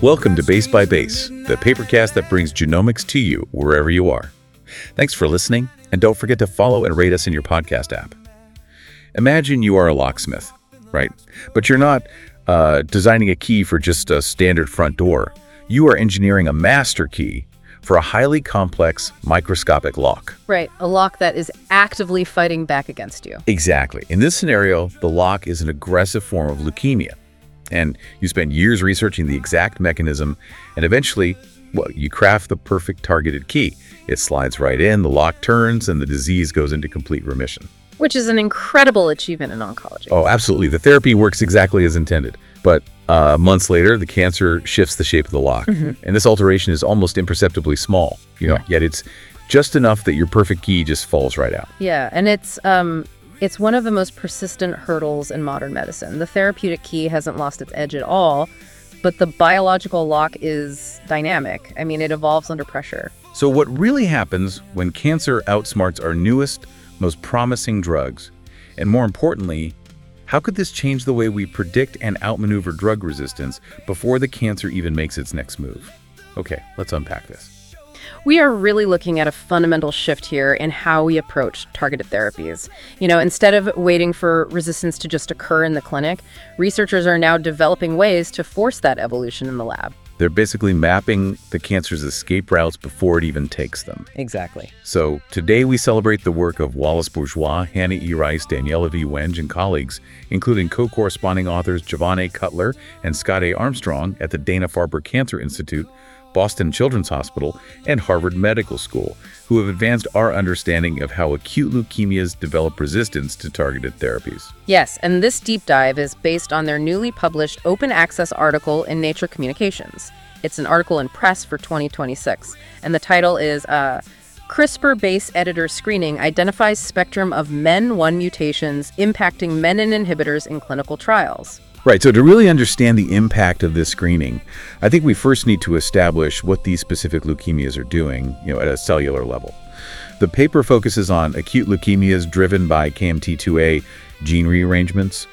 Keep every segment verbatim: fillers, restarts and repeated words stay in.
Welcome to Base by Base, the papercast that brings genomics to you wherever you are. Thanks for listening, and don't forget to follow and rate us in your podcast app. Imagine you are a locksmith, right? But you're not uh, designing a key for just a standard front door. You are engineering a master key for a highly complex microscopic lock. Right, a lock that is actively fighting back against you. Exactly. In this scenario, the lock is an aggressive form of leukemia. And you spend years researching the exact mechanism, and eventually, well, you craft the perfect targeted key. It slides right in, the lock turns, and the disease goes into complete remission. Which is an incredible achievement in oncology. Oh, absolutely. The therapy works exactly as intended. But uh, months later, the cancer shifts the shape of the lock. Mm-hmm. And this alteration is almost imperceptibly small, you know, yeah. Yet it's just enough that your perfect key just falls right out. Yeah, and it's um, it's one of the most persistent hurdles in modern medicine. The therapeutic key hasn't lost its edge at all, but the biological lock is dynamic. I mean, it evolves under pressure. So what really happens when cancer outsmarts our newest, most promising drugs? And more importantly, how could this change the way we predict and outmaneuver drug resistance before the cancer even makes its next move? Okay, let's unpack this. We are really looking at a fundamental shift here in how we approach targeted therapies. You know, instead of waiting for resistance to just occur in the clinic, researchers are now developing ways to force that evolution in the lab. They're basically mapping the cancer's escape routes before it even takes them. Exactly. So today we celebrate the work of Wallace Bourgeois, Hannah E. Rice, Daniela V. Wenge, and colleagues, including co-corresponding authors Jovan A. Cutler and Scott A. Armstrong at the Dana-Farber Cancer Institute, Boston Children's Hospital, and Harvard Medical School, who have advanced our understanding of how acute leukemias develop resistance to targeted therapies. Yes, and this deep dive is based on their newly published open access article in Nature Communications. It's an article in Press for twenty twenty-six, and the title is uh, CRISPR Base Editor Screening Identifies Spectrum of M E N one Mutations Impacting Menin Inhibitors in Clinical Trials. Right, so to really understand the impact of this screening, I think we first need to establish what these specific leukemias are doing, you know, at a cellular level. The paper focuses on acute leukemias driven by K M T two A gene rearrangements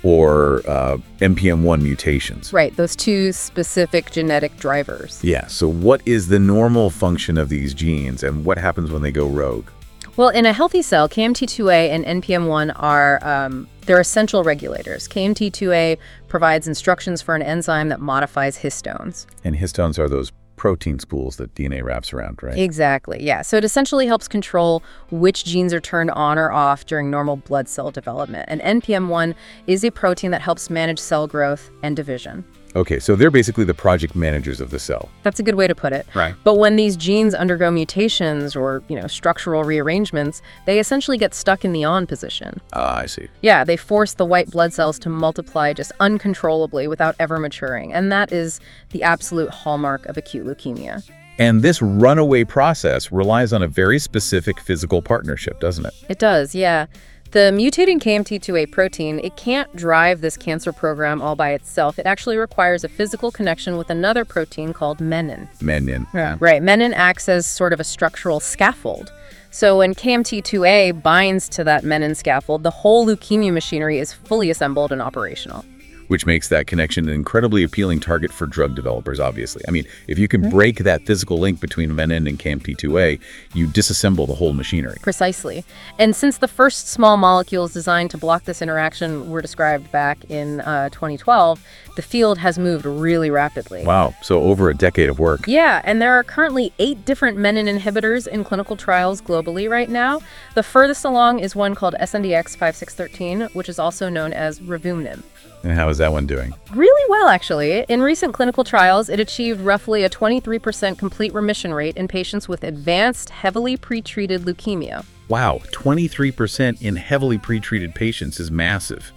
or uh, N P M one mutations. Right, those two specific genetic drivers. Yeah, so what is the normal function of these genes and what happens when they go rogue? Well, in a healthy cell, K M T two A and N P M one are um, they're essential regulators. K M T two A provides instructions for an enzyme that modifies histones. And histones are those protein spools that D N A wraps around, right? Exactly, yeah. So it essentially helps control which genes are turned on or off during normal blood cell development. And N P M one is a protein that helps manage cell growth and division. Okay, so they're basically the project managers of the cell. That's a good way to put it. Right. But when these genes undergo mutations or, you know, structural rearrangements, they essentially get stuck in the on position. Ah, I see. Yeah, they force the white blood cells to multiply just uncontrollably without ever maturing. And that is the absolute hallmark of acute leukemia. And this runaway process relies on a very specific physical partnership, doesn't it? It does, yeah. The mutating K M T two A protein, it can't drive this cancer program all by itself. It actually requires a physical connection with another protein called menin. Menin. Yeah. Right. Menin acts as sort of a structural scaffold. So when K M T two A binds to that menin scaffold, the whole leukemia machinery is fully assembled and operational. Which makes that connection an incredibly appealing target for drug developers, obviously. I mean, if you can mm-hmm. break that physical link between menin and K M T two A, you disassemble the whole machinery. Precisely. And since the first small molecules designed to block this interaction were described back in uh, twenty twelve, the field has moved really rapidly. Wow, so over a decade of work. Yeah, and there are currently eight different menin inhibitors in clinical trials globally right now. The furthest along is one called S N D X five six one three, which is also known as revumenib. And how is that one doing? Really well, actually. In recent clinical trials, it achieved roughly a twenty-three percent complete remission rate in patients with advanced, heavily pretreated leukemia. Wow, twenty-three percent in heavily pretreated patients is massive.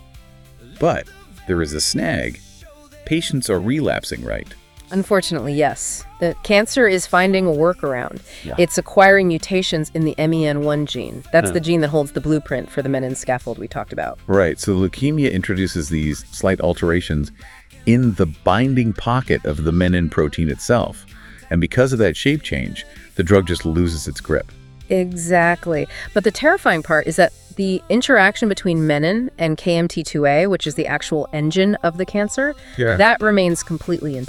But there is a snag. Patients are relapsing, right? Unfortunately, yes. The cancer is finding a workaround. Yeah. It's acquiring mutations in the M E N one gene. That's huh. the gene that holds the blueprint for the menin scaffold we talked about. Right, so leukemia introduces these slight alterations in the binding pocket of the menin protein itself. And because of that shape change, the drug just loses its grip. Exactly. But the terrifying part is that the interaction between menin and K M T two A, which is the actual engine of the cancer, yeah. that remains completely intact.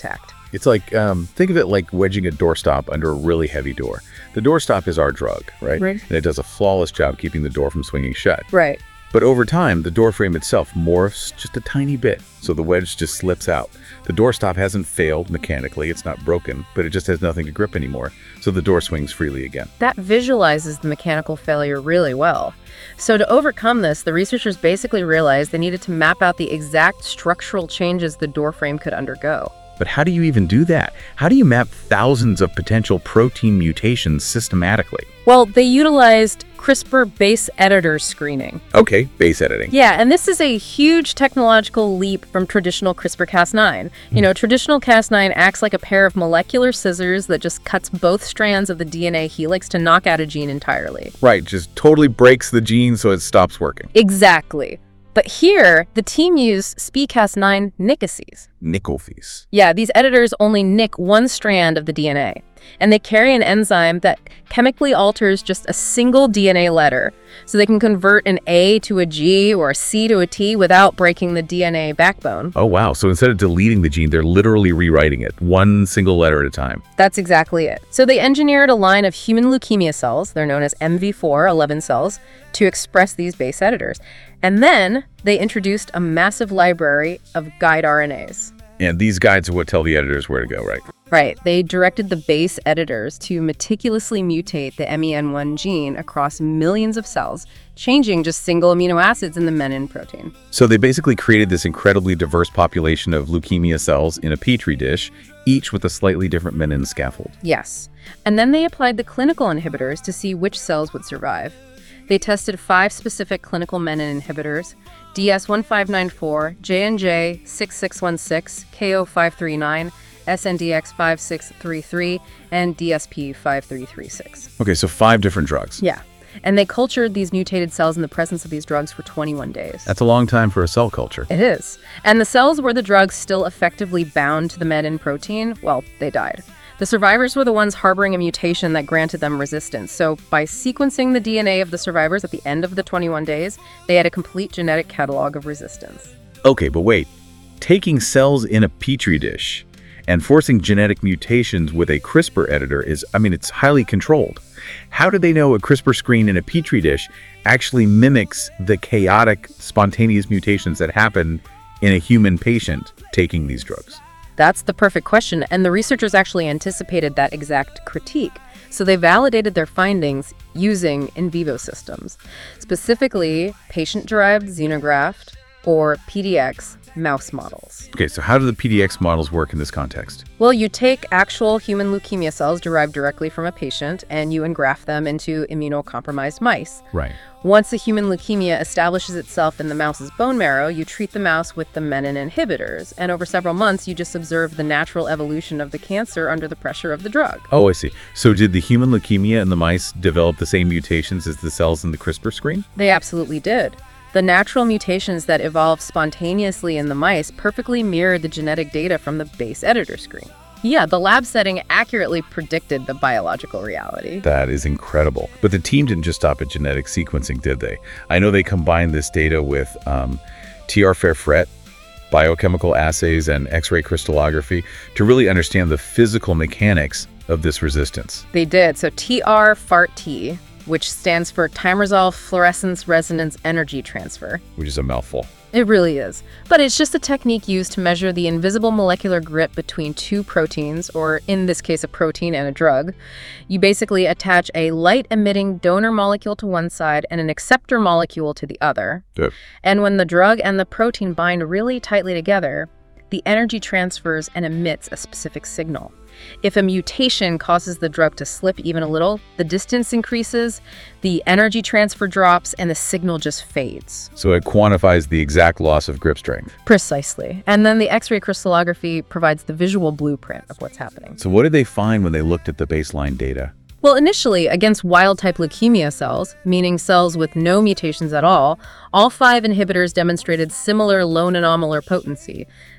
It's like, um, think of it like wedging a doorstop under a really heavy door. The doorstop is our drug, right? Right. And it does a flawless job keeping the door from swinging shut. Right. But over time, the door frame itself morphs just a tiny bit, so the wedge just slips out. The doorstop hasn't failed mechanically, it's not broken, but it just has nothing to grip anymore, so the door swings freely again. That visualizes the mechanical failure really well. So to overcome this, the researchers basically realized they needed to map out the exact structural changes the door frame could undergo. But how do you even do that? How do you map thousands of potential protein mutations systematically? Well, they utilized CRISPR base editor screening. Okay, base editing. Yeah, and this is a huge technological leap from traditional CRISPR Cas nine. You know, traditional Cas nine acts like a pair of molecular scissors that just cuts both strands of the D N A helix to knock out a gene entirely. Right, just totally breaks the gene so it stops working. Exactly. But here, the team used S P Cas nine nickoses. Nickelfies. Yeah, these editors only nick one strand of the D N A, and they carry an enzyme that chemically alters just a single D N A letter, so they can convert an A to a G or a C to a T without breaking the D N A backbone. Oh, wow. So instead of deleting the gene, they're literally rewriting it, one single letter at a time. That's exactly it. So they engineered a line of human leukemia cells, they're known as M V four eleven cells, to express these base editors. And then they introduced a massive library of guide R N As. And these guides are what tell the editors where to go, right? Right. They directed the base editors to meticulously mutate the M E N one gene across millions of cells, changing just single amino acids in the menin protein. So they basically created this incredibly diverse population of leukemia cells in a petri dish, each with a slightly different menin scaffold. Yes. And then they applied the clinical inhibitors to see which cells would survive. They tested five specific clinical menin inhibitors: D S one five nine four, J N J six six one six, K O five three nine, S N D X five six three three, and D S P five three three six. Okay, so five different drugs. Yeah. And they cultured these mutated cells in the presence of these drugs for twenty-one days. That's a long time for a cell culture. It is. And the cells where the drugs still effectively bound to the menin protein, well, they died. The survivors were the ones harboring a mutation that granted them resistance. So by sequencing the D N A of the survivors at the end of the twenty-one days, they had a complete genetic catalog of resistance. Okay, but wait. Taking cells in a petri dish and forcing genetic mutations with a CRISPR editor is, I mean, it's highly controlled. How do they know a CRISPR screen in a petri dish actually mimics the chaotic, spontaneous mutations that happen in a human patient taking these drugs? That's the perfect question, and the researchers actually anticipated that exact critique. So they validated their findings using in vivo systems, specifically patient-derived xenograft, or P D X, mouse models. Okay, so how do the P D X models work in this context? Well, you take actual human leukemia cells derived directly from a patient, and you engraft them into immunocompromised mice. Right. Once a human leukemia establishes itself in the mouse's bone marrow, you treat the mouse with the menin inhibitors, and over several months, you just observe the natural evolution of the cancer under the pressure of the drug. Oh, I see. So did the human leukemia in the mice develop the same mutations as the cells in the CRISPR screen? They absolutely did. The natural mutations that evolved spontaneously in the mice perfectly mirrored the genetic data from the base editor screen. Yeah, the lab setting accurately predicted the biological reality. That is incredible. But the team didn't just stop at genetic sequencing, did they? I know they combined this data with um, T R Fret, biochemical assays, and X-ray crystallography to really understand the physical mechanics of this resistance. They did. So T R F A R T, which stands for Time Resolved Fluorescence Resonance Energy Transfer. Which is a mouthful. It really is. But it's just a technique used to measure the invisible molecular grip between two proteins, or in this case, a protein and a drug. You basically attach a light-emitting donor molecule to one side and an acceptor molecule to the other. Yep. And when the drug and the protein bind really tightly together, the energy transfers and emits a specific signal. If a mutation causes the drug to slip even a little, the distance increases, the energy transfer drops, and the signal just fades. So it quantifies the exact loss of grip strength. Precisely. And then the X-ray crystallography provides the visual blueprint of what's happening. So what did they find when they looked at the baseline data? Well, initially, against wild-type leukemia cells, meaning cells with no mutations at all, all five inhibitors demonstrated similar low nanomolar potency.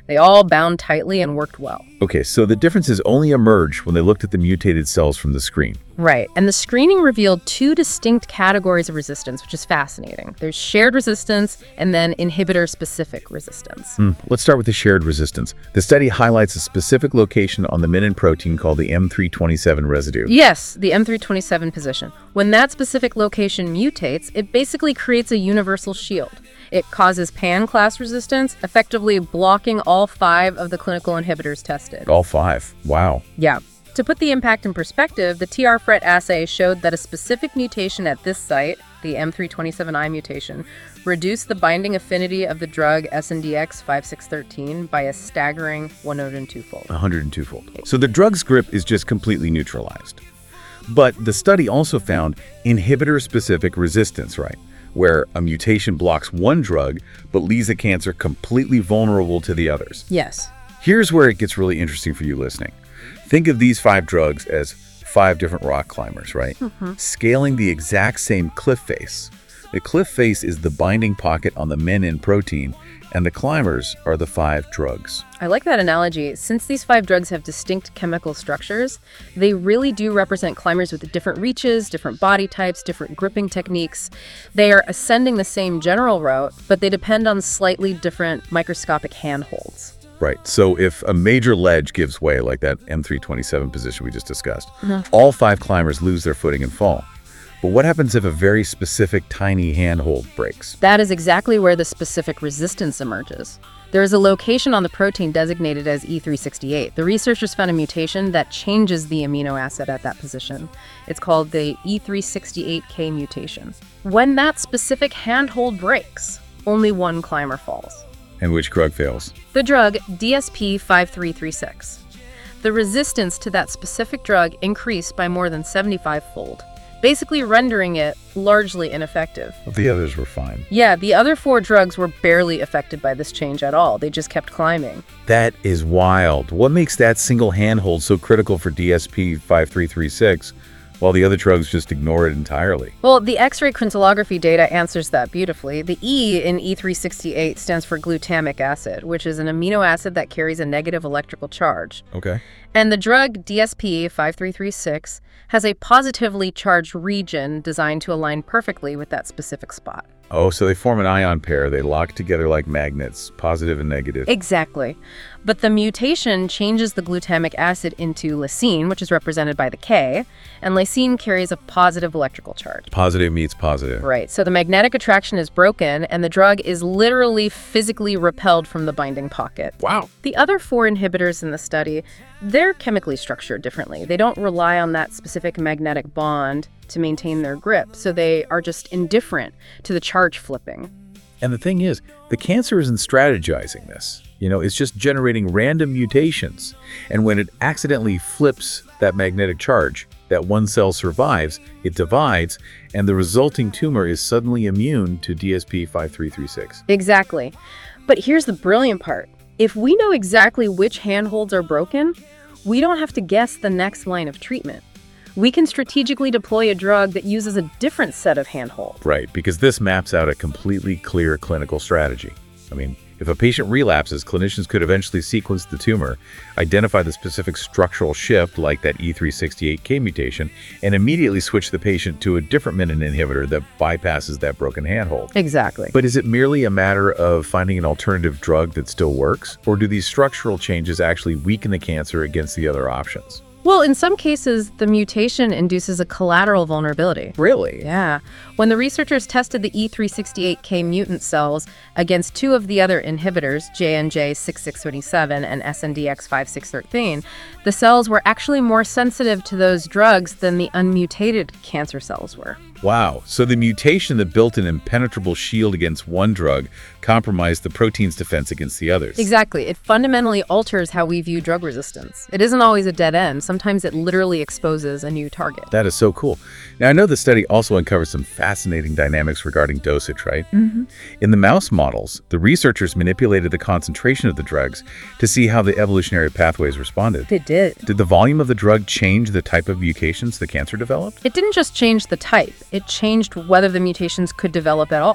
They all bound tightly and worked well. Okay, so the differences only emerged when they looked at the mutated cells from the screen. Right, and the screening revealed two distinct categories of resistance, which is fascinating. There's shared resistance and then inhibitor-specific resistance. Hmm. Let's start with the shared resistance. The study highlights a specific location on the menin protein called the M three twenty-seven residue. Yes, the M three twenty-seven position. When that specific location mutates, it basically creates a universal shield. It causes pan-class resistance, effectively blocking all five of the clinical inhibitors tested. All five. Wow. Yeah. To put the impact in perspective, the T R F R E T assay showed that a specific mutation at this site, the M three twenty-seven I mutation, reduced the binding affinity of the drug S N D X five six one three by a staggering one hundred two fold. one hundred two fold. So the drug's grip is just completely neutralized. But the study also found inhibitor-specific resistance, right? Where a mutation blocks one drug but leaves a cancer completely vulnerable to the others. Yes. Here's where it gets really interesting for you listening. Think of these five drugs as five different rock climbers, right? Mm-hmm. Scaling the exact same cliff face. The cliff face is the binding pocket on the menin protein, and the climbers are the five drugs. I like that analogy. Since these five drugs have distinct chemical structures, they really do represent climbers with different reaches, different body types, different gripping techniques. They are ascending the same general route, but they depend on slightly different microscopic handholds. Right. So if a major ledge gives way, like that M three twenty-seven position we just discussed, mm-hmm. all five climbers lose their footing and fall. But what happens if a very specific tiny handhold breaks? That is exactly where the specific resistance emerges. There is a location on the protein designated as E three sixty-eight. The researchers found a mutation that changes the amino acid at that position. It's called the E three sixty-eight K mutation. When that specific handhold breaks, only one climber falls. And which drug fails? The drug D S P five three three six. The resistance to that specific drug increased by more than seventy-five fold, basically rendering it largely ineffective. The others were fine. Yeah, the other four drugs were barely affected by this change at all. They just kept climbing. That is wild. What makes that single handhold so critical for D S P five three three six? While the other drugs just ignore it entirely? Well, the X-ray crystallography data answers that beautifully. The E in E three sixty-eight stands for glutamic acid, which is an amino acid that carries a negative electrical charge. Okay. And the drug D S P five three three six has a positively charged region designed to align perfectly with that specific spot. Oh, so they form an ion pair. They lock together like magnets, positive and negative. Exactly. But the mutation changes the glutamic acid into lysine, which is represented by the K, and lysine carries a positive electrical charge. Positive meets positive. Right. So the magnetic attraction is broken, and the drug is literally physically repelled from the binding pocket. Wow. The other four inhibitors in the study, they're chemically structured differently. They don't rely on that specific magnetic bond to maintain their grip, so they are just indifferent to the charge flipping. And the thing is, the cancer isn't strategizing this. You know, it's just generating random mutations. And when it accidentally flips that magnetic charge, that one cell survives, it divides, and the resulting tumor is suddenly immune to D S P five three three six. Exactly. But here's the brilliant part. If we know exactly which handholds are broken, we don't have to guess the next line of treatment. We can strategically deploy a drug that uses a different set of handholds. Right, because this maps out a completely clear clinical strategy. I mean, if a patient relapses, clinicians could eventually sequence the tumor, identify the specific structural shift like that E three sixty-eight K mutation, and immediately switch the patient to a different menin inhibitor that bypasses that broken handhold. Exactly. But is it merely a matter of finding an alternative drug that still works, or do these structural changes actually weaken the cancer against the other options? Well, in some cases, the mutation induces a collateral vulnerability. Really? Yeah. When the researchers tested the E three sixty-eight K mutant cells against two of the other inhibitors, J N J six six two seven and S N D X five six one three, the cells were actually more sensitive to those drugs than the unmutated cancer cells were. Wow. So the mutation that built an impenetrable shield against one drug compromised the protein's defense against the others. Exactly. It fundamentally alters how we view drug resistance. It isn't always a dead end. Sometimes it literally exposes a new target. That is so cool. Now, I know the study also uncovered some fascinating dynamics regarding dosage, right? Mm-hmm. In the mouse models, the researchers manipulated the concentration of the drugs to see how the evolutionary pathways responded. They did. Did the volume of the drug change the type of mutations the cancer developed? It didn't just change the type. It changed whether the mutations could develop at all.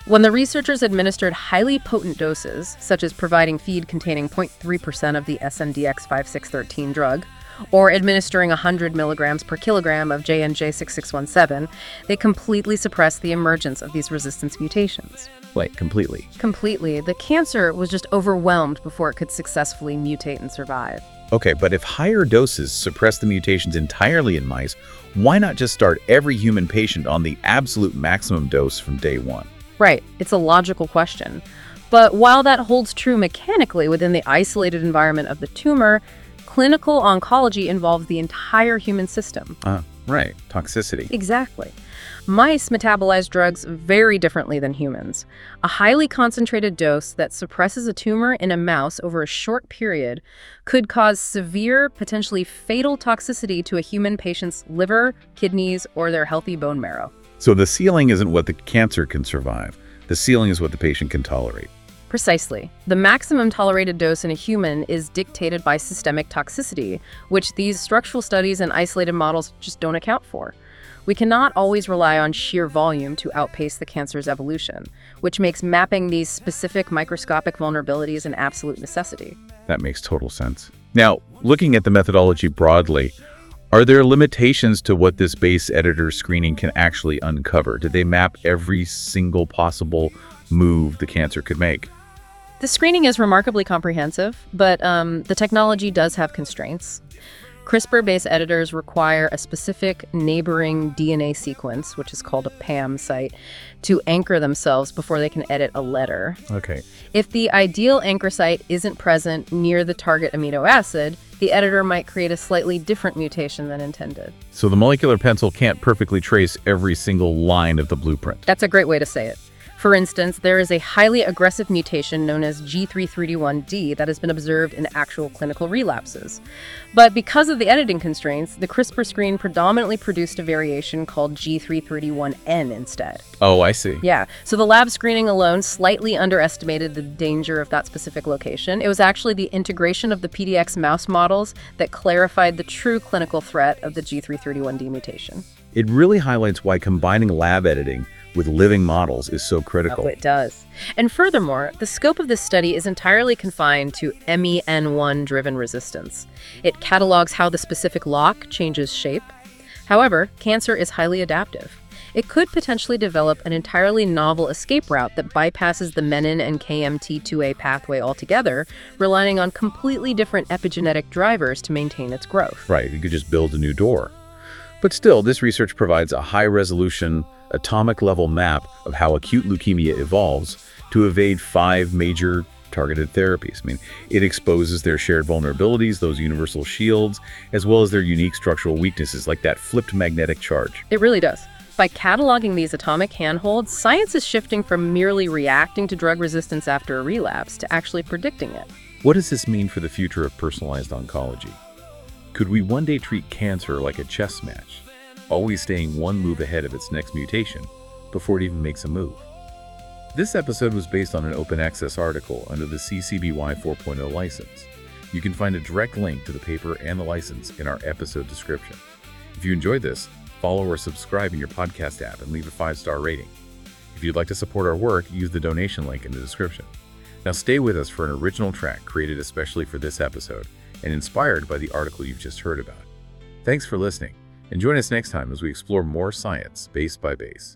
When the researchers administered highly potent doses, such as providing feed containing zero point three percent of the S N D X five six one three drug, or administering one hundred milligrams per kilogram of J N J six six one seven, they completely suppressed the emergence of these resistance mutations. Wait, completely? Completely. The cancer was just overwhelmed before it could successfully mutate and survive. Okay, but if higher doses suppress the mutations entirely in mice, why not just start every human patient on the absolute maximum dose from day one? Right. It's a logical question. But while that holds true mechanically within the isolated environment of the tumor, clinical oncology involves the entire human system. Uh, right. Toxicity. Exactly. Mice metabolize drugs very differently than humans. A highly concentrated dose that suppresses a tumor in a mouse over a short period could cause severe, potentially fatal toxicity to a human patient's liver, kidneys, or their healthy bone marrow. So the ceiling isn't what the cancer can survive. The ceiling is what the patient can tolerate. Precisely. The maximum tolerated dose in a human is dictated by systemic toxicity, which these structural studies and isolated models just don't account for. We cannot always rely on sheer volume to outpace the cancer's evolution, which makes mapping these specific microscopic vulnerabilities an absolute necessity. That makes total sense. Now, looking at the methodology broadly, are there limitations to what this base editor screening can actually uncover? Did they map every single possible move the cancer could make? The screening is remarkably comprehensive, but um, the technology does have constraints. CRISPR base editors require a specific neighboring D N A sequence, which is called a P A M site, to anchor themselves before they can edit a letter. Okay. If the ideal anchor site isn't present near the target amino acid, the editor might create a slightly different mutation than intended. So the molecular pencil can't perfectly trace every single line of the blueprint. That's a great way to say it. For instance, there is a highly aggressive mutation known as G three thirty-one D that has been observed in actual clinical relapses. But because of the editing constraints, the CRISPR screen predominantly produced a variation called G three thirty-one N instead. Oh, I see. Yeah, so the lab screening alone slightly underestimated the danger of that specific location. It was actually the integration of the P D X mouse models that clarified the true clinical threat of the G three thirty-one D mutation. It really highlights why combining lab editing with living models is so critical. Oh, it does. And furthermore, the scope of this study is entirely confined to M E N one-driven resistance. It catalogs how the specific lock changes shape. However, cancer is highly adaptive. It could potentially develop an entirely novel escape route that bypasses the menin and K M T two A pathway altogether, relying on completely different epigenetic drivers to maintain its growth. Right, you could just build a new door. But still, this research provides a high-resolution, atomic-level map of how acute leukemia evolves to evade five major targeted therapies. I mean, it exposes their shared vulnerabilities, those universal shields, as well as their unique structural weaknesses, like that flipped magnetic charge. It really does. By cataloging these atomic handholds, science is shifting from merely reacting to drug resistance after a relapse to actually predicting it. What does this mean for the future of personalized oncology? Could we one day treat cancer like a chess match, always staying one move ahead of its next mutation before it even makes a move? This episode was based on an open access article under the C C B Y four point oh license. You can find a direct link to the paper and the license in our episode description. If you enjoyed this, follow or subscribe in your podcast app and leave a five-star rating. If you'd like to support our work, use the donation link in the description. Now stay with us for an original track created especially for this episode and inspired by the article you've just heard about. Thanks for listening, and join us next time as we explore more science base by base.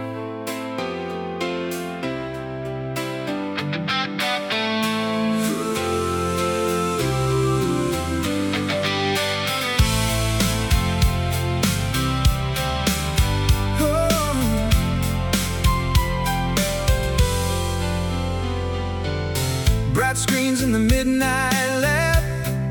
Bright screens in the midnight lab,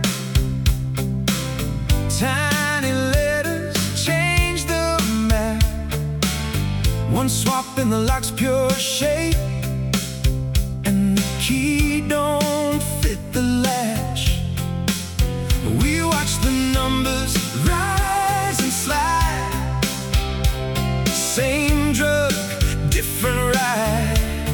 tiny letters change the map. One swap in the lock's pure shape, and the key don't fit the latch. We watch the numbers rise and slide. Same drug, different ride.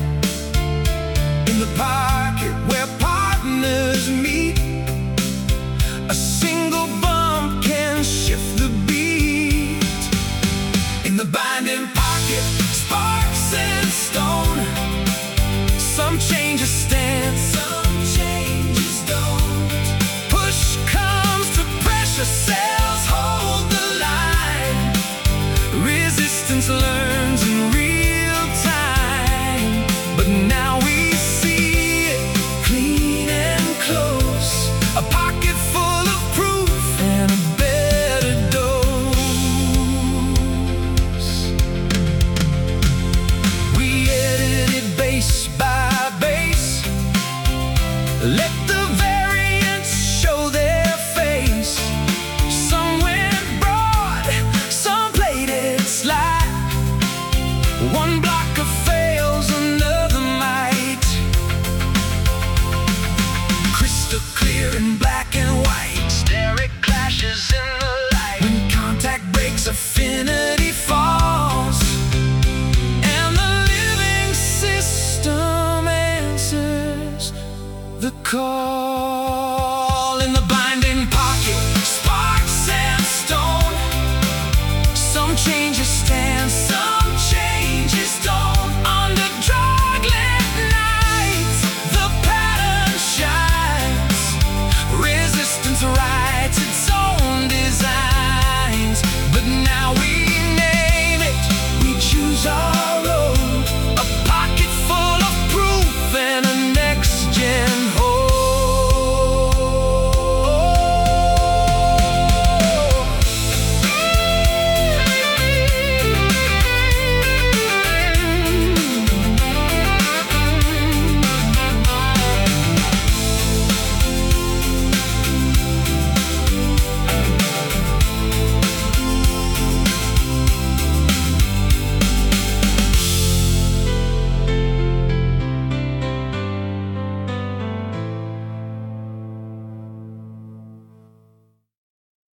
In the pocket where partners meet, a single bump can shift the beat. In the binding pocket, sparks and stone. Let the variants show their face. Some went broad, some played it sly. One blocker fails, another might. Crystal clear in black and white, stereo clashes in the light. When contact breaks, affinity falls, and the living system answers the call.